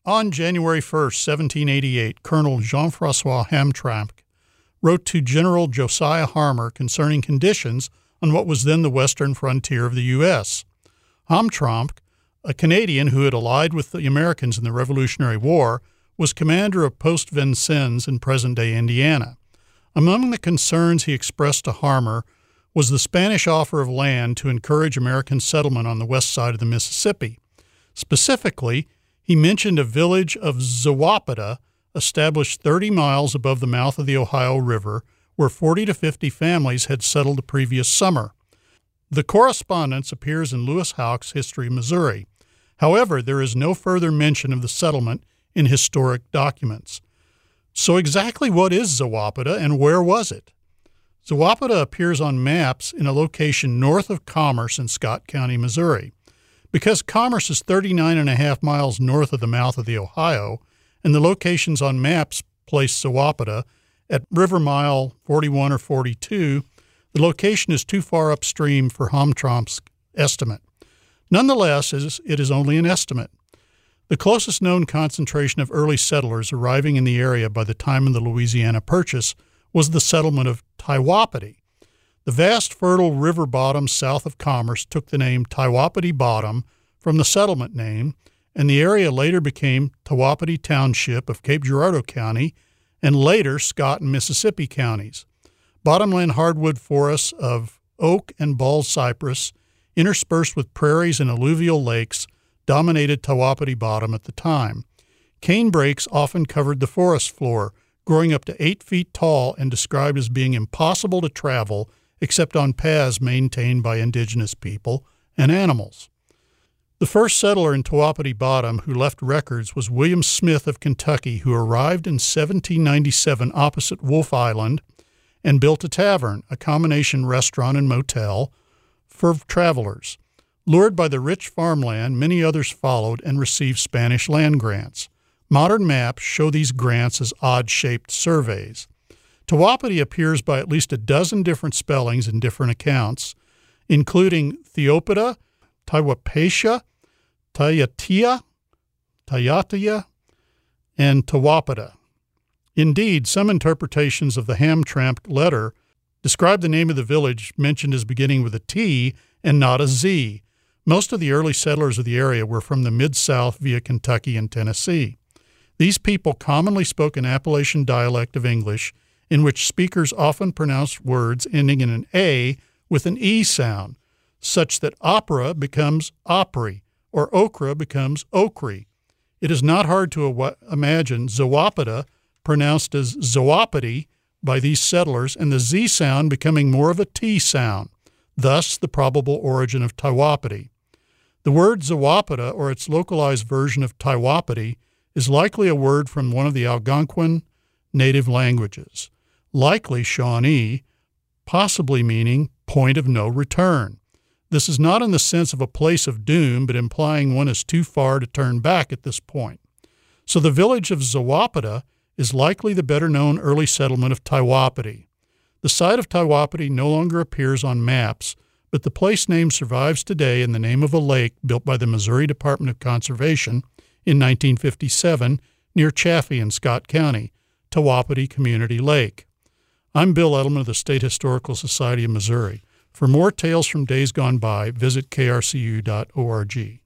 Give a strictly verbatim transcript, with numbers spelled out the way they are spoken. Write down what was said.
On January first, seventeen eighty-eight, Colonel Jean-François Hamtramck wrote to General Josiah Harmer concerning conditions on what was then the western frontier of the U S Hamtramck, a Canadian who had allied with the Americans in the Revolutionary War, was commander of Poste Vincennes in present-day Indiana. Among the concerns he expressed to Harmer was the Spanish offer of land to encourage American settlement on the west side of the Mississippi. Specifically, he mentioned a village of Zawapata, established thirty miles above the mouth of the Ohio River, where forty to fifty families had settled the previous summer. The correspondence appears in Lewis Houck's History of Missouri. However, there is no further mention of the settlement in historic documents. So exactly what is Zawapata and where was it? Zawapata appears on maps in a location north of Commerce in Scott County, Missouri. Because Commerce is thirty-nine and a half miles north of the mouth of the Ohio, and the locations on maps place Zawapata at river mile forty-one or forty-two, the location is too far upstream for Hamtramck's estimate. Nonetheless, it is only an estimate. The closest known concentration of early settlers arriving in the area by the time of the Louisiana Purchase was the settlement of Tiwapati. The vast fertile river bottom south of Commerce took the name Tiwapati Bottom from the settlement name, and the area later became Tiwapati Township of Cape Girardeau County and later Scott and Mississippi counties. Bottomland hardwood forests of oak and bald cypress, interspersed with prairies and alluvial lakes, dominated Tiwapati Bottom at the time. Cane brakes often covered the forest floor, growing up to eight feet tall and described as being impossible to travel except on paths maintained by indigenous people and animals. The first settler in Tiwapati Bottom who left records was William Smith of Kentucky, who arrived in seventeen ninety-seven opposite Wolf Island and built a tavern, a combination restaurant and motel, for travelers. Lured by the rich farmland, many others followed and received Spanish land grants. Modern maps show these grants as odd-shaped surveys. Tiwapati appears by at least a dozen different spellings in different accounts, including Theopata, Tiwapatia, Tayatia, Tayatia, and Tiwapata. Indeed, some interpretations of the Hamtramck letter describe the name of the village mentioned as beginning with a T and not a Z. Most of the early settlers of the area were from the Mid-South via Kentucky and Tennessee. These people commonly spoke an Appalachian dialect of English in which speakers often pronounced words ending in an A with an E sound, such that opera becomes opry or okra becomes okry. It is not hard to aw- imagine Zawapata pronounced as Zawapati by these settlers and the Z sound becoming more of a T sound, thus the probable origin of Tiwapati. The word Zawapata, or its localized version of Tiwapati, is likely a word from one of the Algonquin native languages, likely Shawnee, possibly meaning point of no return. This is not in the sense of a place of doom, but implying one is too far to turn back at this point. So the village of Zawapata is likely the better-known early settlement of Tiwapati. The site of Tiwapati no longer appears on maps, but the place name survives today in the name of a lake built by the Missouri Department of Conservation in nineteen fifty-seven near Chaffee in Scott County, Tiwapati Community Lake. I'm Bill Edelman of the State Historical Society of Missouri. For more tales from days gone by, visit K R C U dot org.